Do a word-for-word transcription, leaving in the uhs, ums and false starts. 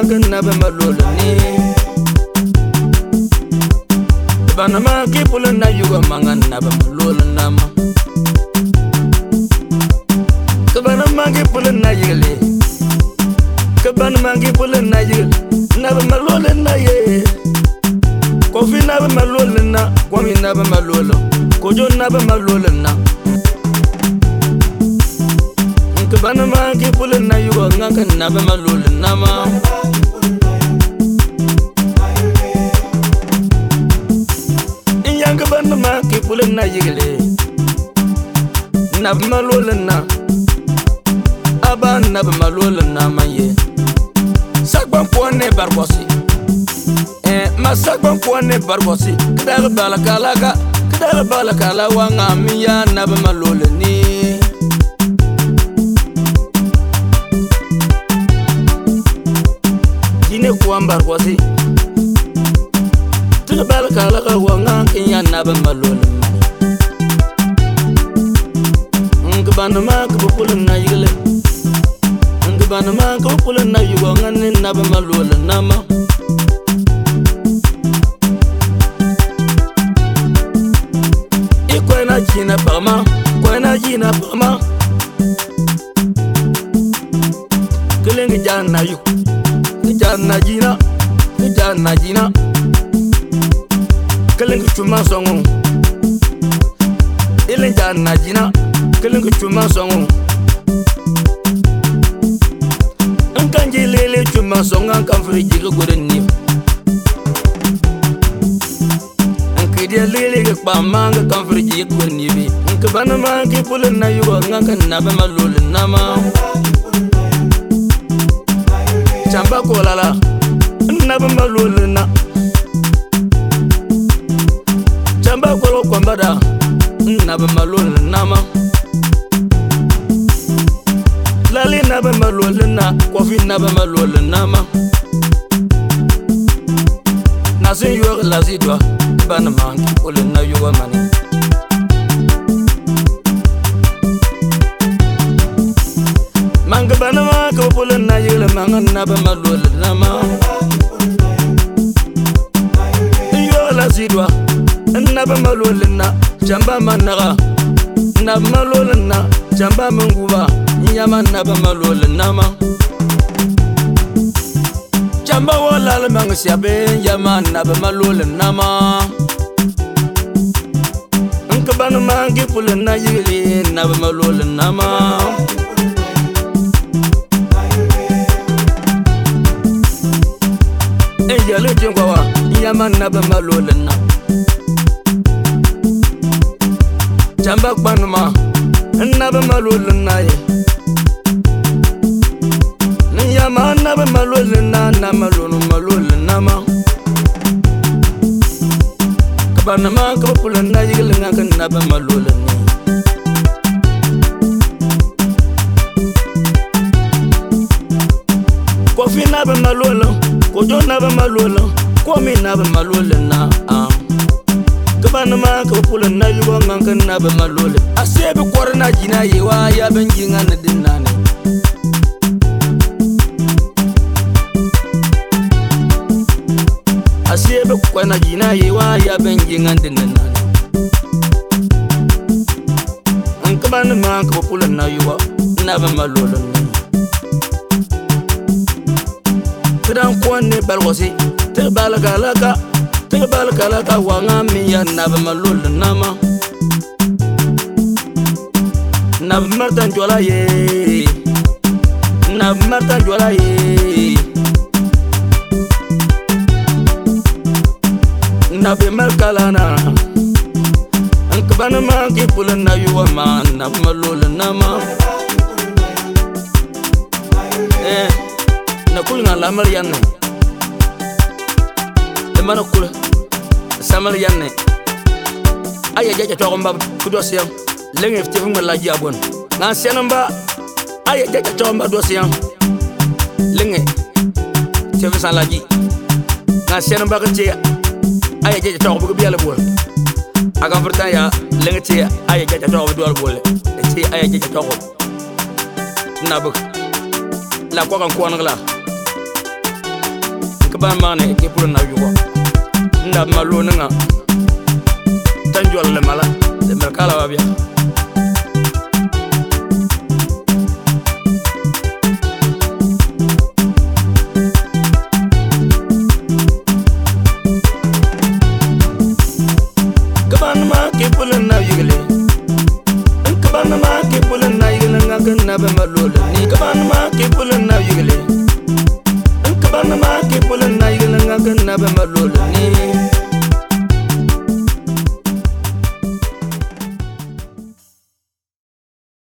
ngakan na ba malolo ni bana ma ki pulen na yugo mangan na ba malolo nama kabana ma ki pulen na yele kabana ma ki pulen na yele na ba malolo na ye kofi na ba malolo na kwami na ba malolo kojo na ba malolo na kabana ma ki pulen na yugo ngakan na ba malolo nama yang kabana ma ki pulen na yele na ba malolo na aba na ba malolo na maye sakban pone barbosi eh ma sakban pone barbosi kadal balakala ka kadal balakala wa ngamiya na ba malolo ni dine kuambar bosi tu balakala ka wa ngamiya na ba malolo ngabana ma ka pulen na yele bana ma ko pulen na yugo ngane na ba malolo nama iko na jina pama ko na jina pama keleng jana yu jana jina jana jina keleng chuma songo ile jana jina keleng chuma songo kanji lele chuma songa kan friji ko godeni anki dia lele ke pamanga kan friji ko godeni bi anki bana ma ki pulen na yugo ngakan na ba malolo nama chamba ko lala na ba malolo na chamba ko lo kwambada na ba malolo nama lali na ba malolo na kofi na ba malolo nama nasin yuwa lazi dwa bana mangi ule na yuwa mani manga bana ma ko pule na yele manga na ba malolo nama yuwa lazi dwa na ba malolo na chamba managa na ba malolo na chamba munguba nyama na ba malolo nama chamba wala la mang siabe yama na ba malolo nama anka bana mangi pulen na yele na ba malolo nama e yale jengwa yama na ba malolo na chamba kwanuma na ba malolo na ye yama na ba malolo na na malolo malolo nama kabana ma ka pulen na yele ngakan na ba malolo ni kofi na ba malolo kojo na ba malolo komi na ba malolo na ah kabana ma ka pulen na yugo ngakan na ba malolo asebe korna jina yewa ya benjinga na dinane asiebe kwana jina yewa ya benjinga dinane ankabana ma ka pulen na yugo na ba malolo ni kidan kwanne balwasi te balgalaka te balgalaka wa ngami ya na ba malolo nama na martan jola ye na martan jola ye na be malkalana ankabana ma ki pulen na yuwa ma na malolo nama eh na kulna la marianne e mana kul samal yanne aya jaja to mbab ku dosiam lengi fti fu ngala jabon na senamba aya jaja to mbab dosiam lengi tefu salaji na senamba ka tiya aya jaja to bu biala bol aga furta ya lengi tiya aya jaja to bu bol ti aya jaja to na bu la ko kan ko ngala ban mane ke pul na yugo nda malu nga tanjol le mala le merkala wa bia kaban ma ke pul na yugle kaban ma ke pul na yugle nga kan na be malu ni kaban ma ke pul na yugle kaban ma ke pul na yugle nga kan na be malu ni